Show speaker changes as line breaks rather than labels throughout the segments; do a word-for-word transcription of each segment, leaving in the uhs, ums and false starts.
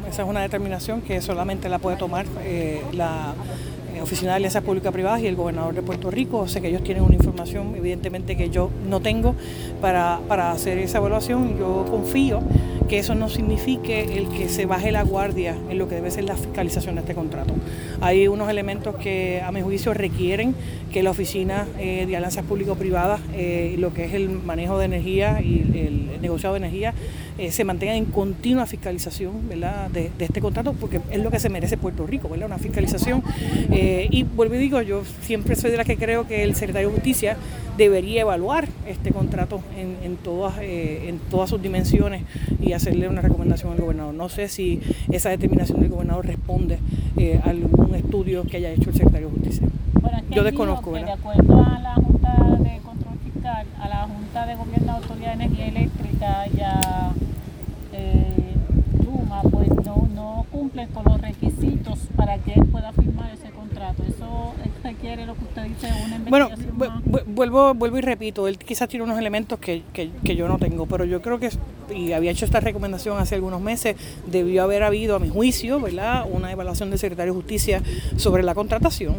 Esa es una determinación que solamente la puede tomar eh, la eh, Oficina de Alianzas Públicas Privadas y el gobernador de Puerto Rico. Sé que ellos tienen una información, evidentemente, que yo no tengo para, para hacer esa evaluación. Yo confío que eso no signifique el que se baje la guardia en lo que debe ser la fiscalización de este contrato. Hay unos elementos que, a mi juicio, requieren que la Oficina eh, de Alianzas Público-Privadas, eh, lo que es el manejo de energía y el, el negociado de energía, eh, se mantengan en continua fiscalización, ¿verdad?, de, de este contrato, porque es lo que se merece Puerto Rico, ¿verdad?, una fiscalización. Eh, y vuelvo y digo, yo siempre soy de la que creo que el secretario de Justicia debería evaluar este contrato en, en, todas, eh, en todas sus dimensiones y hacerle una recomendación al gobernador. No sé si esa determinación del gobernador responde eh, a algún estudio que haya hecho el secretario de Justicia.
Bueno, es que
yo desconozco,
que
¿verdad?
De acuerdo a la Junta de Control Fiscal, a la Junta de Gobierno de Autoridad de Energía Eléctrica y a eh, Luma, pues no, no cumplen con los requisitos para que él pueda firmar ese contrato. Eso requiere lo que usted dice, una investigación.
Bueno, más. vuelvo vuelvo y repito, él quizás tiene unos elementos que, que, que yo no tengo, pero yo creo que, y había hecho esta recomendación hace algunos meses, debió haber habido, a mi juicio, ¿verdad?, una evaluación del secretario de Justicia sobre la contratación,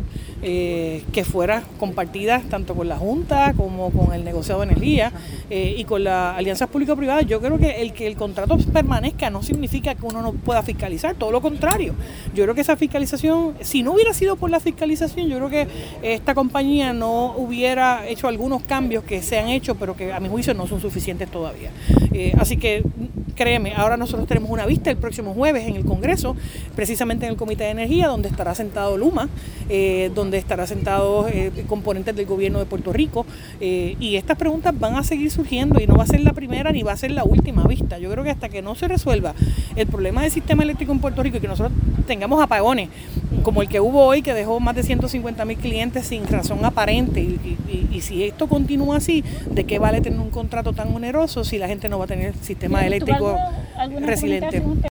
eh, que fuera compartida tanto con la Junta como con el negociado de energía eh, y con las alianzas público-privadas. Yo creo que el que el contrato permanezca no significa que uno no pueda fiscalizar, todo lo contrario. Yo creo que esa fiscalización, si no hubiera sido por la fiscalización, yo creo que esta compañía no hubiera hecho algunos cambios que se han hecho, pero que a mi juicio no son suficientes todavía. Eh, así que créeme, ahora nosotros tenemos una vista el próximo jueves en el Congreso, precisamente en el Comité de Energía, donde estará sentado Luma, eh, donde estará sentado eh, componentes del gobierno de Puerto Rico, eh, y estas preguntas van a seguir surgiendo y no va a ser la primera ni va a ser la última vista. Yo creo que hasta que no se resuelva el problema del sistema eléctrico en Puerto Rico y que nosotros tengamos apagones como el que hubo hoy, que dejó más de ciento cincuenta mil clientes sin razón aparente, y, y, y si esto continúa así, ¿de qué vale tener un contrato tan oneroso si la gente no va a tener sistema eléctrico resiliente?